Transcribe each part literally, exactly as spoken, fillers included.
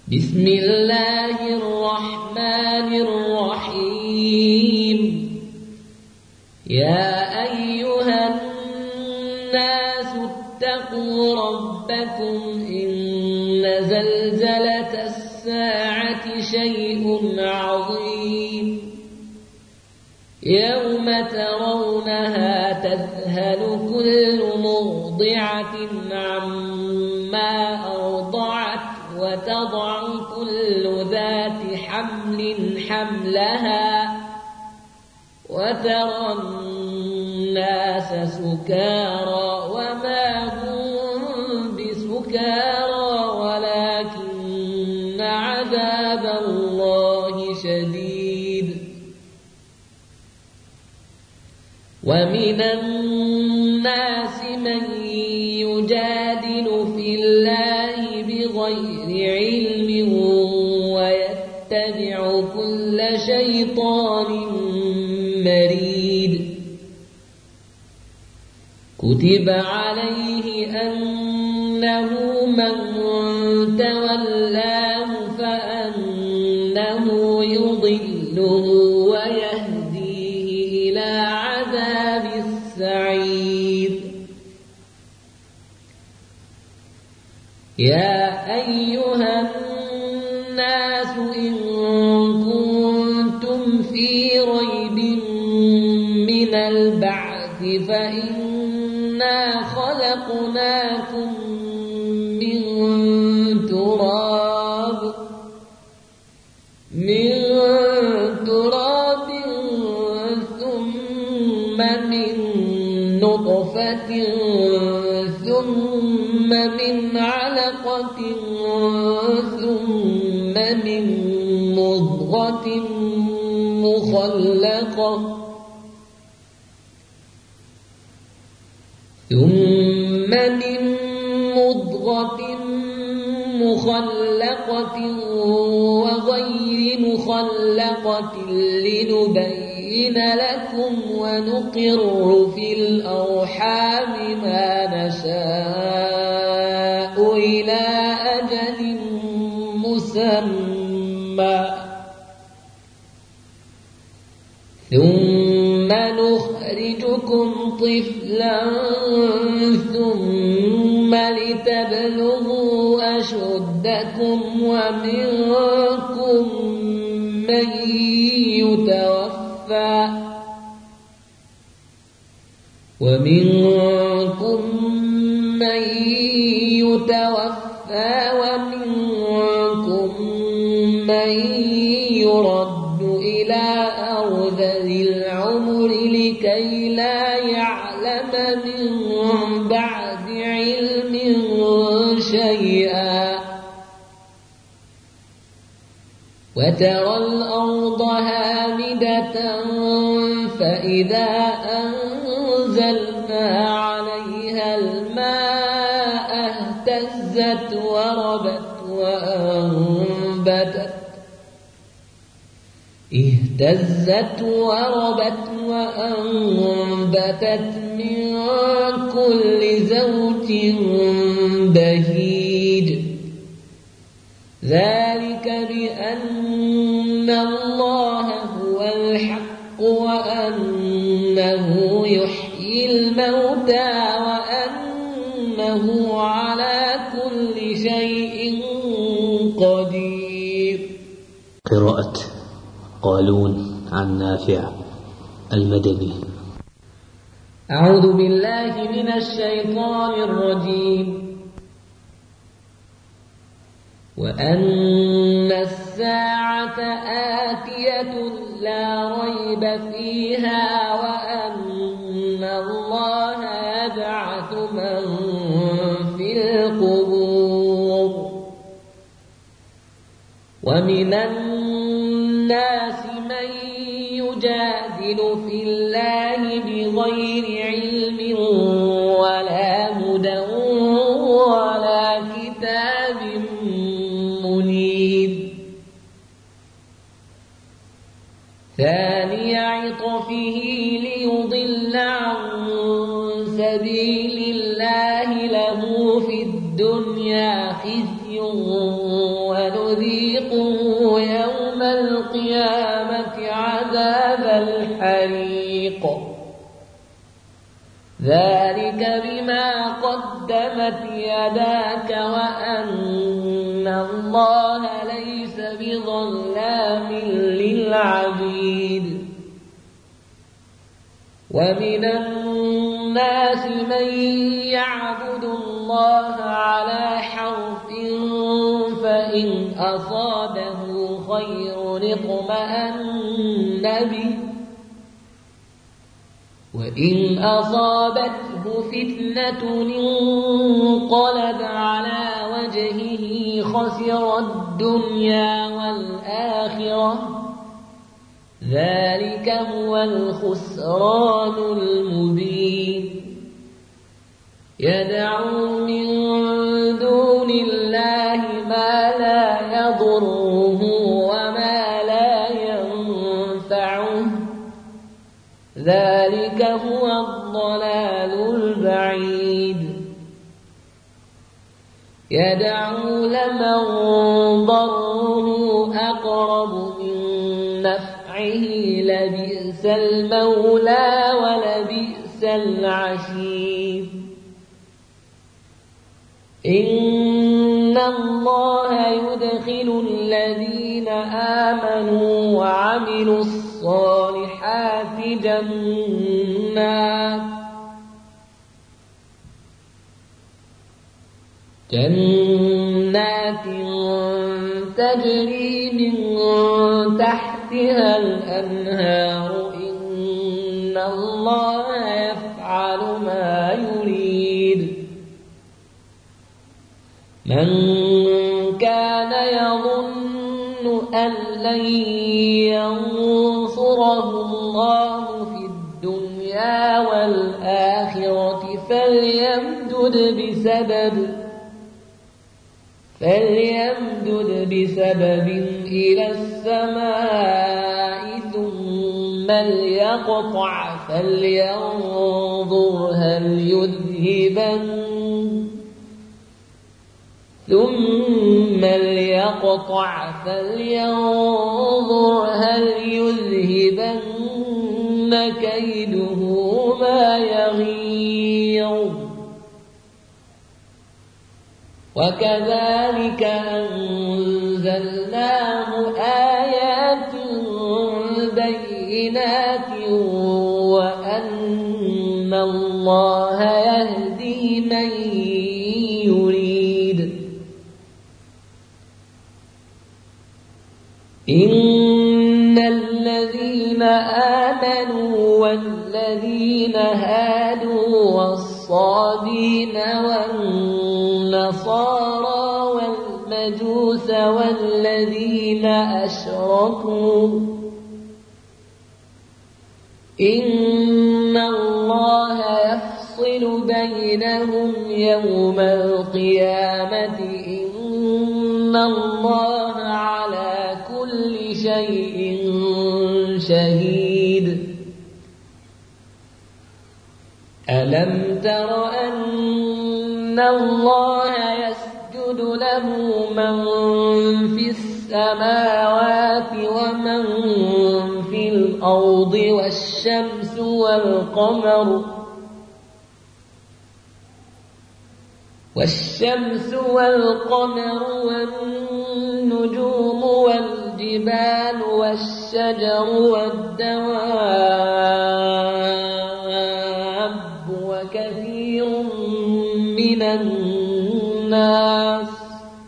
بسم الله الرحمن الرحيم. يا أيها الناس اتقوا ربكم إن زلزلة الساعة شيء عظيم يوم ترونها تذهل كل مرضعة عما أرضعت وتضع كل ذات حمل حملها وترى الناس سكارى وما هم بسكارى ولكن عذاب الله شديد. ومن الناس من يجادل في الله بغير علم ويتبع كل شيطان مريد. كتب عليه أنه من تولاه فأنه يضله ويهديه إلى عذاب السعير. يا أيها الناس إن كنتم في ريب من البعث فإنا خلقناكم من تراب من تراب ثم من نطفة ثم من علقة ثم من مضغة مخلقة ثم من مضغة مخلقة وغير مخلقة لنبين لكم ونقر في الأرحام ما نشاء إلى أجل مسمى ثم نخرجكم طفلا ثم لتبلغوا أشدكم ومنكم من يتوفى ومنكم من يتوفى ومنكم من يرد إلى أرذل العمر لكي لا يعلم من بعد علم شيئا. وترى الأرض هامدة فإذا أنزلنا عليها الماء اهتزت وربت وأنبتت اهتزت وربت وأنبتت من كل زوج بهيج. ذلك بأن الله هو الحق وأنه يحيي الموتى وأنه على كل شيء قدير. قراءة قالون عن نافع المدني. أعوذ بالله من الشيطان الرجيم. وأن الساعة آتية لا ريب فيها وأن الله يبعث من في القبور. ومن الناس من يجادل في الله بغير علم ولا هدى ولا كتاب منير. ثاني عطفه ليضل عن سبيل الله له في الدنيا خزي خزي ونذيقه يوم القيامة عذاب الحريق ذلك بما قدمت يداك وأن الله ليس بظلام للعبيد ومن الناس من يعبد الله على حرف فإن أصابه خير اطمأن به وإن أصابته فتنة انقلب على وجهه خسر الدنيا والآخرة ذلك هو الخسران المبين يدعو من دون الله ما لا يضره وما لا ينفعه ذلك هو الضلال البعيد يدعو لمن ضره أقرب من نفعه لبئس المولى ولبئس العشير إن الله يدخل الذين آمنوا وعملوا الصالحات جنات جنات تجري من تحتها الأنهار إن الله يفعل ما يريد من كان يظن أن لن ينصره الله في الدنيا والآخرة فليمدد بسبب فليمدد بسبب إلى السماء ثم ليقطع فلينظر هل يذهبن ثم ليقطع فلينظر هل يذهبن كيده ما يغيظ وكذلك أنزلناه آيات بينات وأن الله يهدي من يريد إن الذين آمنوا والذين هادوا والصابين والنصارى والمجوس والذين أشركوا إن الله يفصل بينهم يوم القيامة إن الله على كل شيء شهيد ألم تر أن الله يسجد له من في السماوات ومن في الأرض والشمس والقمر والشمس والقمر والنجوم والجبال والشجر والدواب وكثير من الناس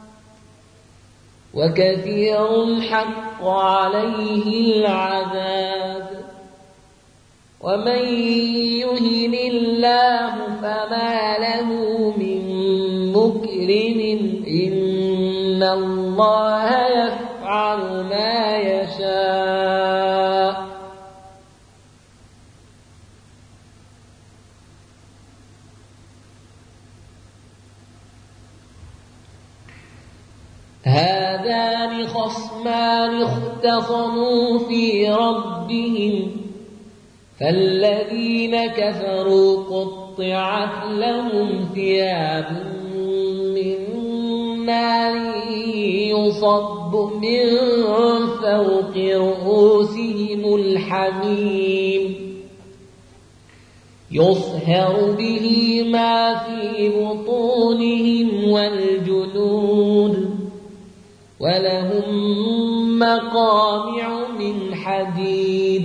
وكثير حق عليه العذاب ومن يهن الله فما له من مكرم إن الله يفعل ما يشاء هذان خصمان اختصموا في ربهم فالذين كفروا قطعت لهم ثياب من نار يصب من فوق رؤوسهم الحميم يصهر به ما في بطونهم والجلود ولهم مقامع من حديد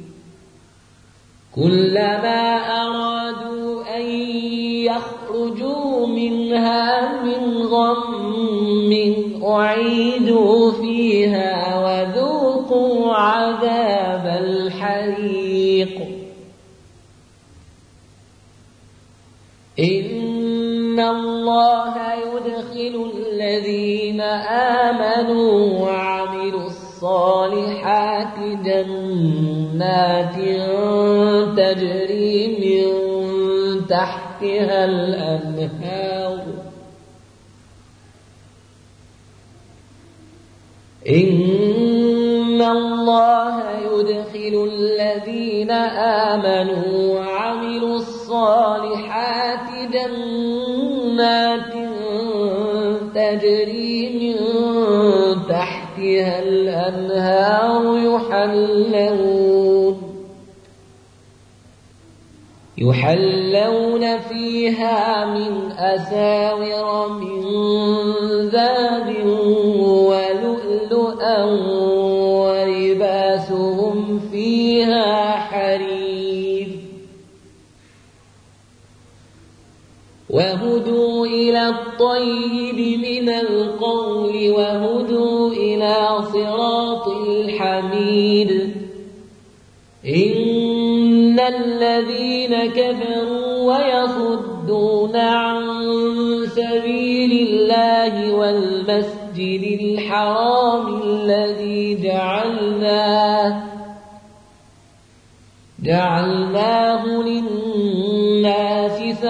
كلما أرادوا أن يخرجوا منها من غم أعيدوا فيها وذوقوا عذاب الحريق إن الله يدخل الذين آمنوا وعملوا الصالحات جنات تجري من تحتها الأنهار إن الله يدخل الذين آمنوا وعملوا الصالحات جنات تجري من تحتها الأنهار يحلون يحلون فيها من أساور من ذهب ولؤلؤا ولباسهم فيها حرير وهدوا إلى الطيب من القول وهدوا إلى صراط الحميد إن الذين كفروا ويصدون عن سبيل الله والمسجد الحرام الذي جعلناه جعلناه للناس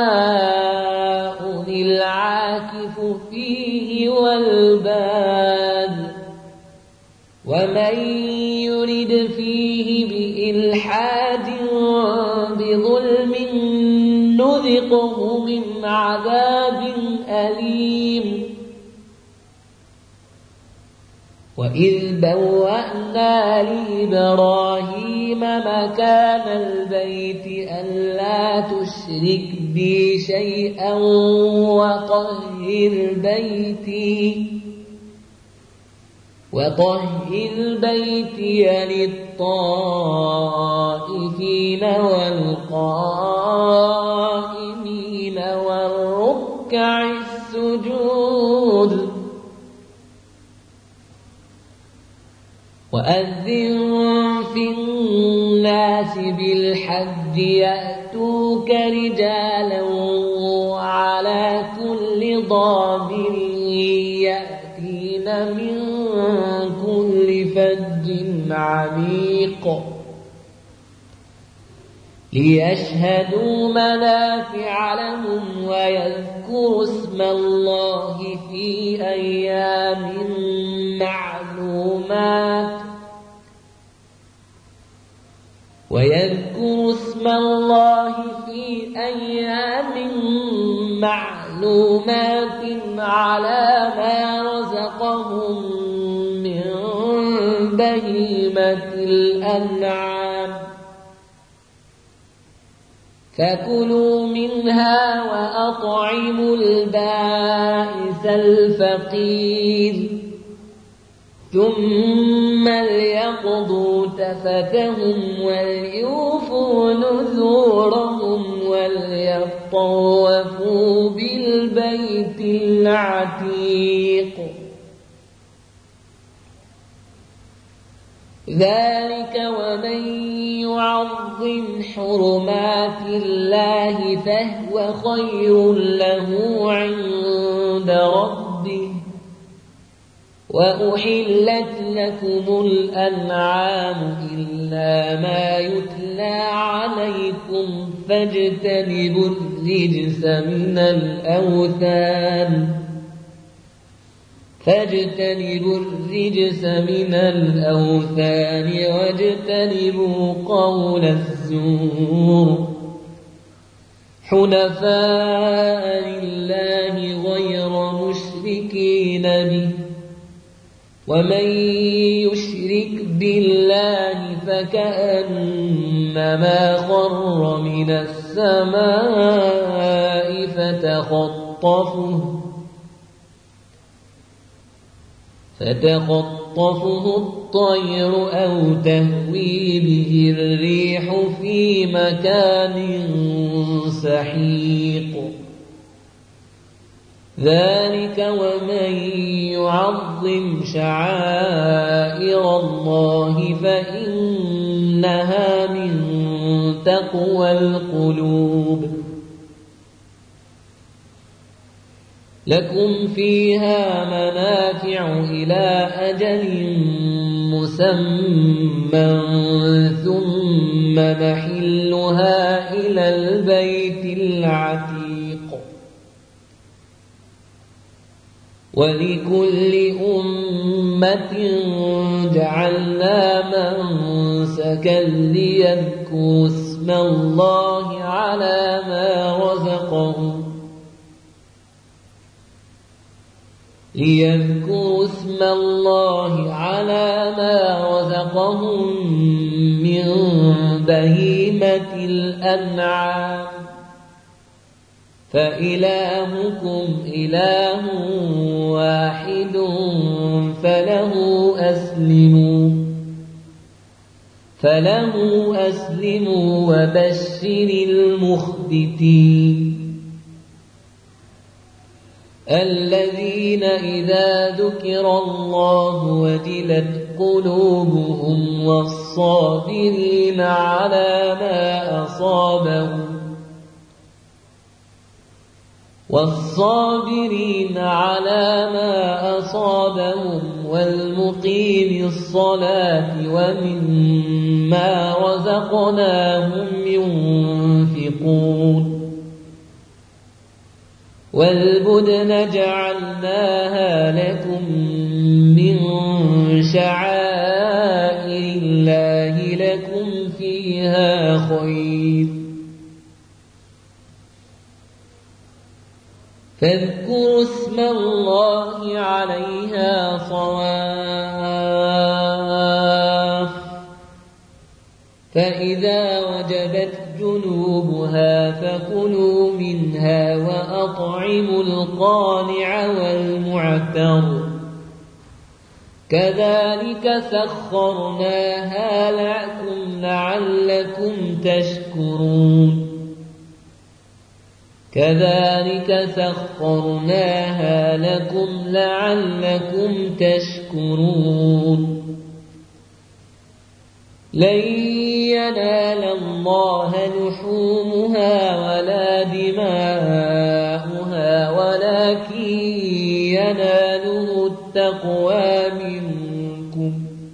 سواء العاكف فيه والباد ومن يرد فيه بإلحاد بظلم نذقه من عذاب أليم وإذ بوأنا لإبراهيم مكان البيت ألا تشرك بي شيئا وطهر بيتي وطهر بيتي للطائفين والقائمين والركع السجود وأذن في الناس بالحج يأتوك رجالا وعلى كل ضامر يأتين من كل فج عميق ليشهدوا منافع لهم ويذكروا اسم الله في أيام معلومات ويذكروا اسم الله في أيام معلومات على ما رزقهم من بهيمة الأنعام فكلوا منها وأطعموا البائس الفقير ثم ليقضوا تفتهم وليوفوا نذورهم وليطوفوا بالبيت العتيق ذلك ومن يعظم حرمات الله فهو خير له عند ربه وأحلت لكم الأنعام إلا ما يتلى عليكم فاجتنبوا الرجس من الأوثان فاجتنبوا الرجس من الأوثان واجتنبوا قول الزور حنفاء لله غير مشركين المشركين به ومن يشرك بالله فكأنما خر من السماء فتخطفه فتخطفه الطير أو تهوي به الريح في مكان سحيق ذلك ومن يعظم شعائر الله فإنها من تقوى القلوب لكم فيها منافع إلى أجل مسمى ثم محلها إلى البيت العتيق ولكل أمة جعلنا منسكا ليذكروا اسم الله على ما رزقهم ليذكروا اسم الله على ما رزقهم من بهيمة الأنعام فإلهكم إله واحد فله أسلموا فله أسلموا وبشر المخبتين الذين إذا ذكر الله وجلت قلوبهم والصابرين على ما أصابهم والصابرين على ما أصابهم والمقيم الصلاة ومما رزقناهم ينفقون والبدن جعلناها لكم من شعائر الله لكم فيها خير فاذكروا اسم الله عليها صواف فإذا وجبت جنوبها فكلوا منها وأطعموا القانع والمعتر كذلك سخرناها لكم لعلكم تشكرون كذلك سخرناها لكم لعلكم تشكرون لن ينال الله لحومها ولا دماؤها ولكن يناله التقوى منكم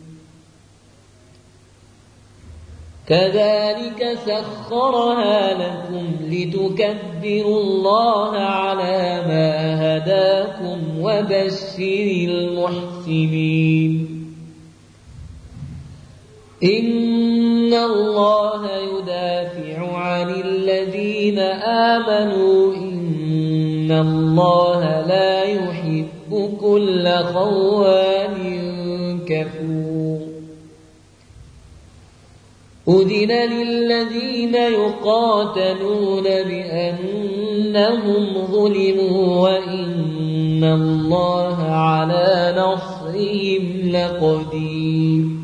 كذلك سخرها لكم لتكبروا الله على ما هداكم وبشر المحسنين إن الله يدافع عن الذين آمنوا إن الله لا يحب كل خوان كفور أذن للذين يقاتلون بأنهم ظلموا وإن الله على نصرهم لقدير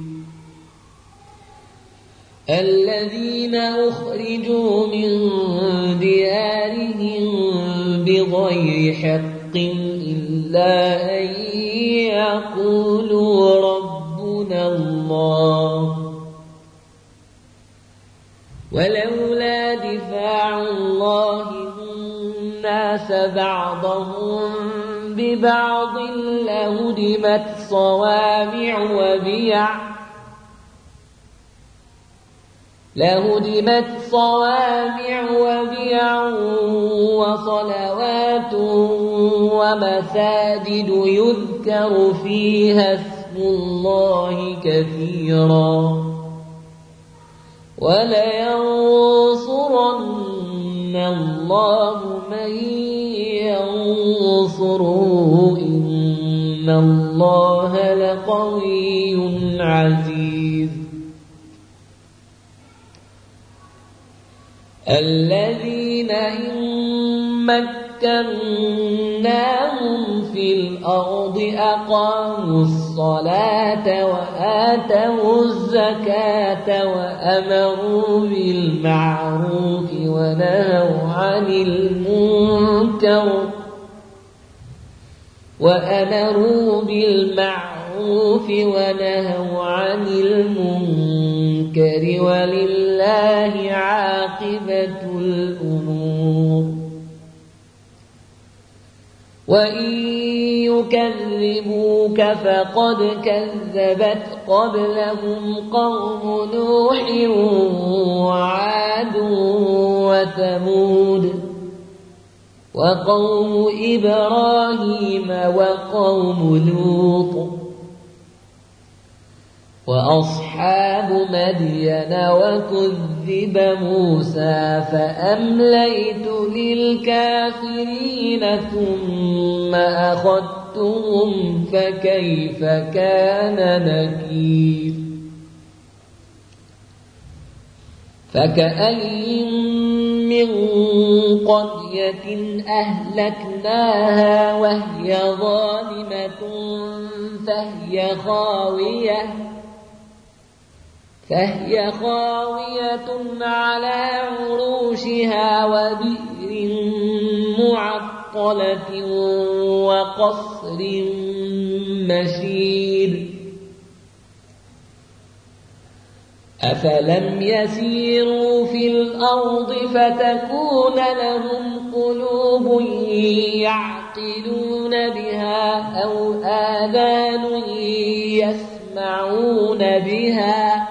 الذين أخرجوا من ديارهم بغير حق إلا أن يقولوا ربنا الله ولولا دفاع الله الناس بعضهم ببعض لهدمت صوامع وبيع لهدمت صوامع وبيع وصلوات ومساجد يذكر فيها اسم الله كثيرا ولينصرن الله من ينصروه إن الله لقوي عزيز الذين إن مكناهم في الأرض أقاموا الصلاة وآتوا الزكاة وأمروا بالمعروف ونهوا عن المنكر وأمروا بالمعروف ونهوا عن المنكر ولله عاقبة الأمور وإن يكذبوك فقد كذبت قبلهم قوم نوح وعاد وثمود وقوم إبراهيم وقوم لوط وأصحاب مدين وكذب موسى فأمليت للكافرين ثم أخذتهم فكيف كان نكير فكأين من قرية أهلكناها وهي ظالمة فهي خاوية فهي خاوية على عروشها وبئر معطلة وقصر مشيد أفلم يسيروا في الأرض فتكون لهم قلوب يعقلون بها أو آذان يسمعون بها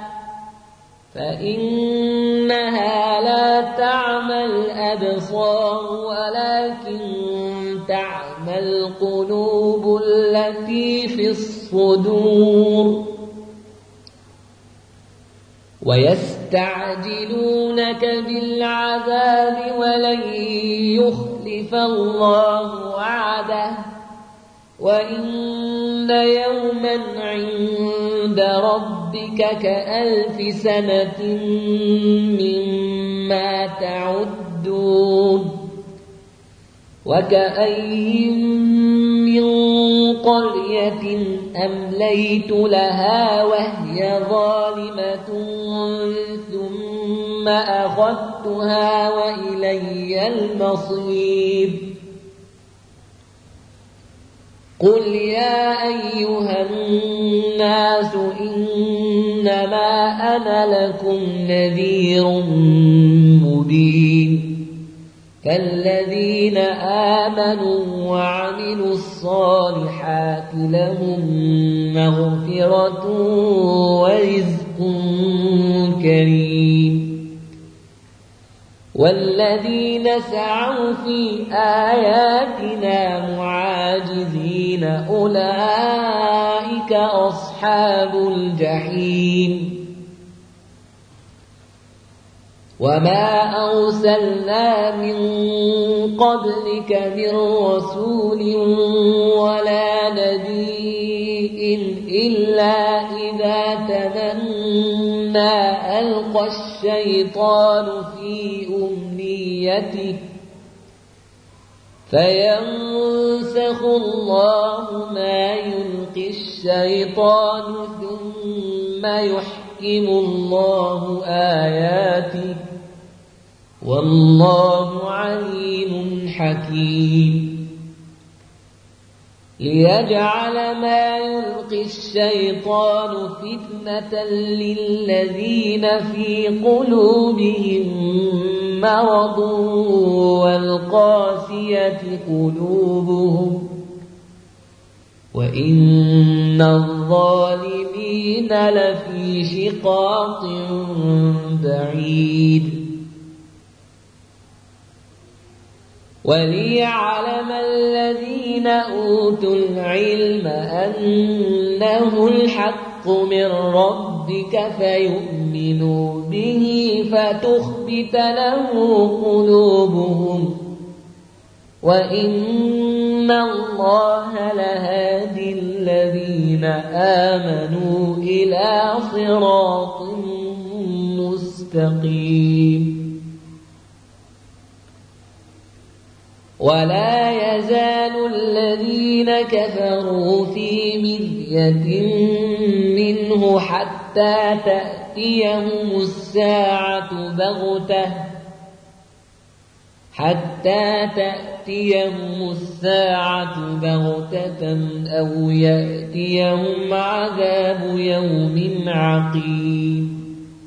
فإنها لا تعمى الأبصار ولكن تعمى القلوب التي في الصدور ويستعجلونك بالعذاب ولن يخلف الله وعده وإن يوما عند ربك كألف سنة مما تعدون وكأين من قرية أمليت لها وهي ظالمة ثم أخذتها وإلي المصير قل يا أيها الناس إنما أنا لكم نذير مبين فالذين آمنوا وعملوا الصالحات لهم مغفرة ورزق كريم والذين سعوا في آياتنا معاجزين أولئك أصحاب الجحيم وما أرسلنا من قبلك من رسول ولا نبي إلا إذا تمنى ألقى الشيطان في أمنيته فينسخ الله ما يلقي الشيطان ثم يحكم الله آياته والله عليم حكيم ليجعل ما يلقي الشيطان فتنة للذين في قلوبهم مرض والقاسية قلوبهم وإن الظالمين لفي شقاق بعيد وليعلم الذين أوتوا العلم أنه الحق من ربك فيؤمنوا به فتخبت له قلوبهم وإن الله لهادي الذين آمنوا إلى صراط مستقيم. ولا يزال الذين كفروا في مرية منه حتى تأتيهم الساعة بغتة حتى تأتيهم الساعة بغتة أو يأتيهم عذاب يوم عقيم.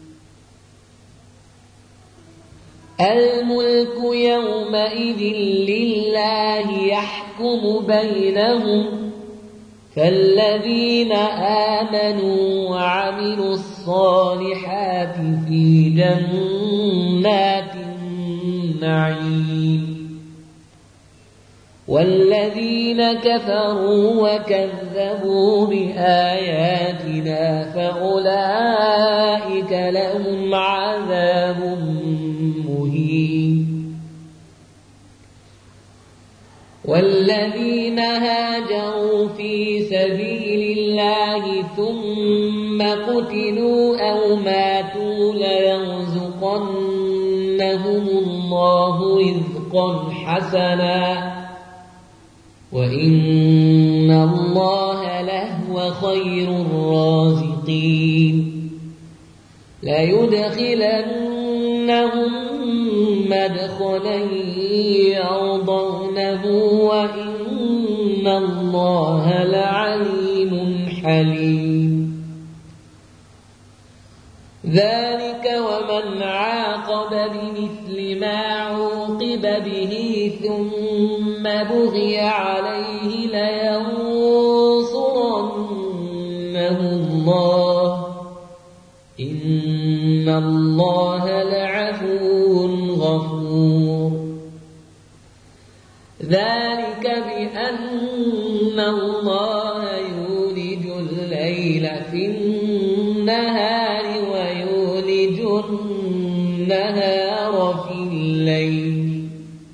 الملك يومئذ لله يحكم بينهم، فالذين آمنوا وعملوا الصالحات في جنات النعيم، والذين كفروا وكذبوا بآياتنا فأولئك لهم عذاب مهين. والذين هاجروا في سبيل الله ثم قتلوا أو ماتوا ليرزقنهم الله رزقا حسنا وإن الله لهو خير الرازقين. ليدخلنهم مدخلا يرضونه وإن الله لعليم حليم. ذلك ومن عاقب بمثل ما عوقب به ثم بغي عليه لينصرنه الله إن الله لعفو غفور. ذلك بأن الله يولج الليل في النهار ويولج النهار في الليل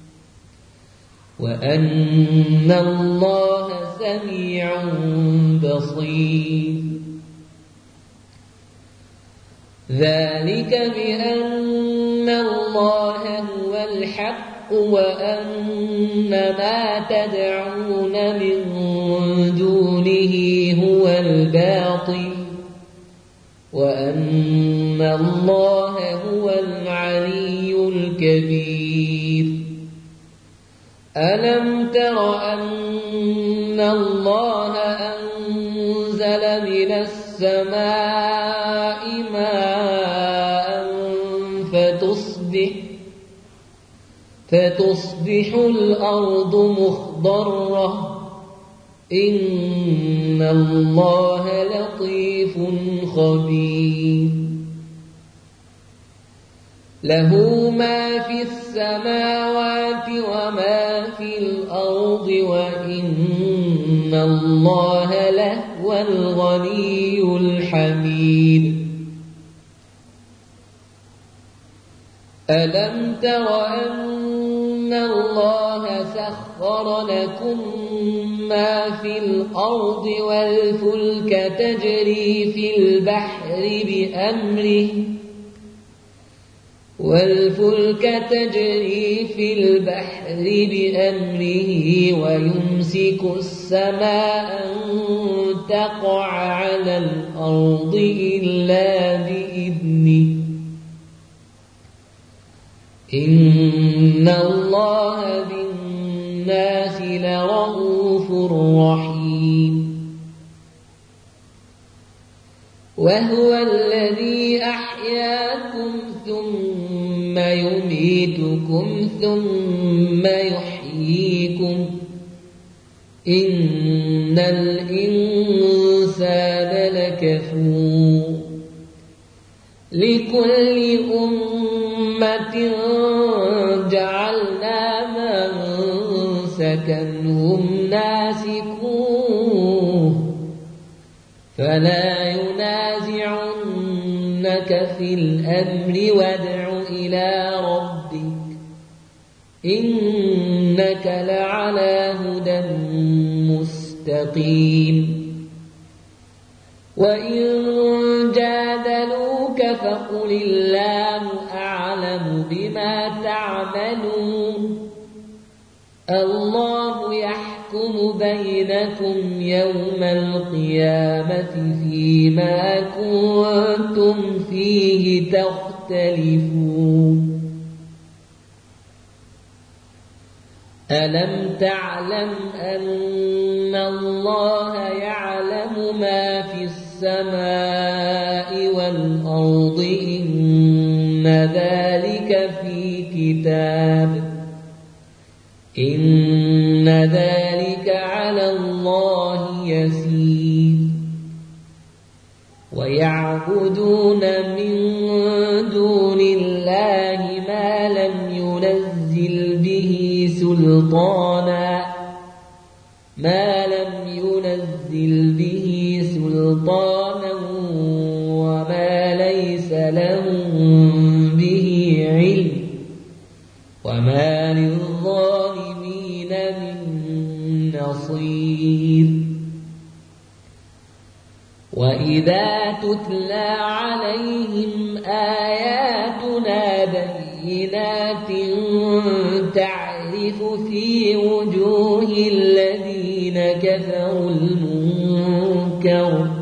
وأن الله سميع بصير. ذلك بأن الله هو الحق وأن ما تدعون من دونه هو الباطل وأن الله هو العلي الكبير. ألم تر أن الله أنزل من السماء ماء فتصبح فتصبح الأرض مخضرة إن الله لطيف خبير. له ما في السماوات وما في الأرض وإن الله لهو الغني الحميد. ألم تر أن الله سخر لكم ما في الأرض والفلك تجري في البحر بأمره والفلك تجري في البحر بأمره ويمسك السماء أن تقع على الأرض إلا بإذنه إن الله بالناس لرؤوف رحيم. وهو الذي أحياكم ثم يميتكم ثم يحييكم إن الإنسان لكفور. لكل أمة جعلنا منسكا هم ناسكوه فلا ينازعنك في الأمر وادع إلى ربك إنك إنك لعلى هدى مستقيم وإن جادلوك فقل الله أعلم بما تعملون الله يحكم بينكم يوم القيامة فيما كنتم فيه تختلفون ألم تعلم أن الله يعلم ما في السماء والأرض إن ذلك في كتاب إن ذلك على الله يسير ويعبدون من دون الله ما لم ينزل به سلطانا ما لم ينزل به سلطانا وما ليس لهم به علم وما للظالمين من نصير وإذا تتلى عليهم آياتنا بينات تعرف في وجوه الذين كفروا المنكر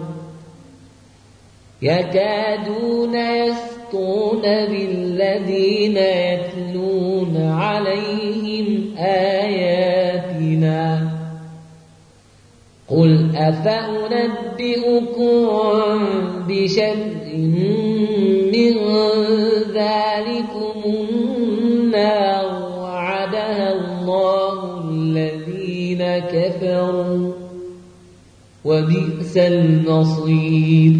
يكادون يسطون بالذين يتلون عليهم آياتنا قل أفأنبئكم بشر من ذلكم النار وعدها الله الذين كفروا وبئس المصير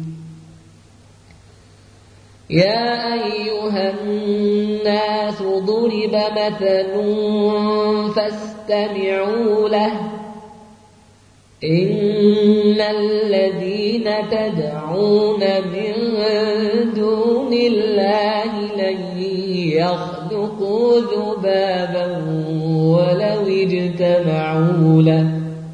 يا أيها الناس ضرب مثل فاستمعوا له إن الذين تدعون من دون الله لن يخلقوا ذبابا ولو اجتمعوا له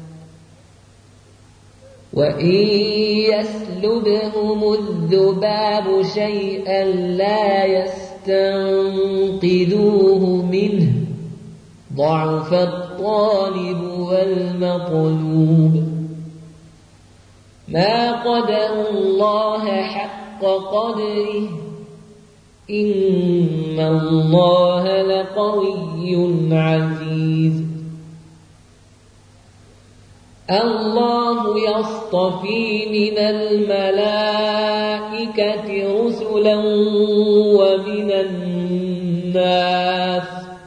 وإن يسلبهم الذباب شيئا لا يستنقذوه منه ضعف الطالب والمطلوب ما قدروا الله حق قدره إن الله لقوي عزيز الله يصطفي من الملائكة رسلا ومن الناس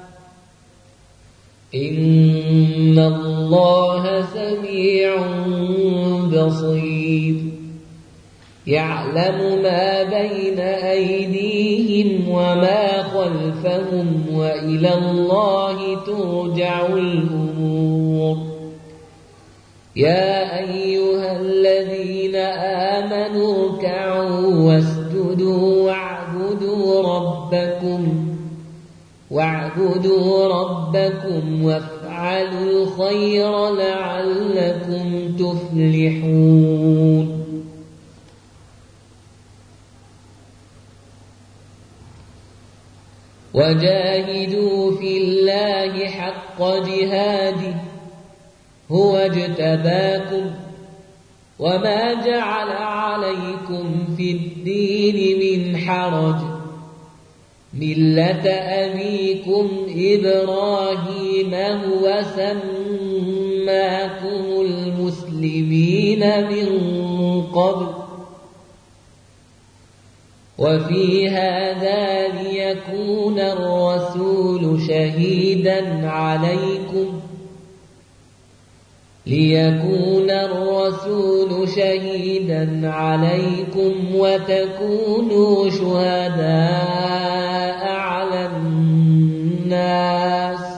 إن الله سميع بصير يعلم ما بين أيديهم وما خلفهم وإلى الله ترجع الأمور يا أيها الذين آمنوا اركعوا واسجدوا واعبدوا ربكم واعبدوا ربكم وافعلوا الخير لعلكم تفلحون وجاهدوا في الله حق جهاده هو اجتباكم وما جعل عليكم في الدين من حرج ملة أبيكم إبراهيم هو سماكم المسلمين من قبل وفي هذا ليكون الرسول شهيدا عليكم ليكون الرسول شهيدا عليكم وتكونوا شهداء على الناس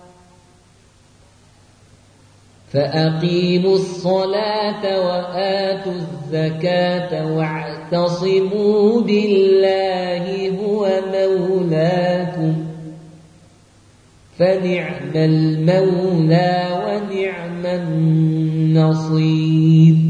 فأقيموا الصلاة وآتوا الزكاة واعتصموا بالله هو مولاكم فنعم المولى ونعم النصير.